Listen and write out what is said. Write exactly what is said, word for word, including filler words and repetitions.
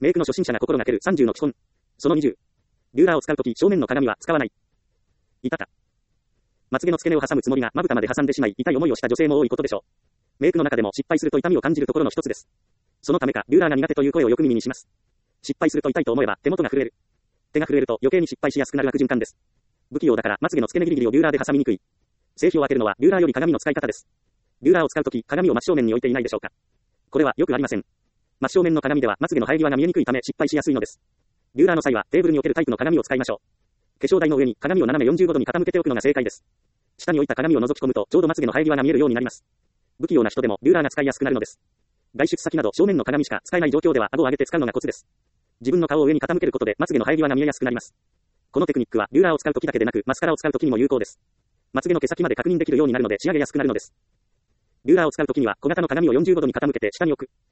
メイクの初心者が心がけるさんじゅうの基本。そのにじゅう。ビューラーを使うとき正面の鏡は使わない。いたた。まつげの付け根を挟むつもりがまぶたまで挟んでしまい痛い思いをした女性も多いことでしょう。メイクの中でも失敗すると痛みを感じるところの一つです。そのためか、ビューラーが苦手という声をよく耳にします。失敗すると痛いと思えば手元が震える。手が震えると余計に失敗しやすくなる悪循環です。不器用だからまつげの付け根ギリギリをビューラーで挟みにくい。製品を開けるのはビューラーより鏡の使い方です。ビューラーを使うとき鏡を真正面に置いていないでしょうか。これはよくありません。真正面の鏡ではまつげの生え際が見えにくいため失敗しやすいのです。ビューラーの際はテーブルに置けるタイプの鏡を使いましょう。化粧台の上に鏡を斜めよんじゅうごどに傾けておくのが正解です。下に置いた鏡を覗き込むとちょうどまつげの生え際が見えるようになります。不器用な人でもビューラーが使いやすくなるのです。外出先など正面の鏡しか使えない状況では顎を上げて使うのがコツです。自分の顔を上に傾けることでまつげの生え際が見えやすくなります。このテクニックはビューラーを使うときだけでなくマスカラを使うときにも有効です。まつげの毛先まで確認できるようになるので仕上げやすくなるのです。ビューラーを使うときには小型の鏡をよんじゅうごどに傾けて下に置く。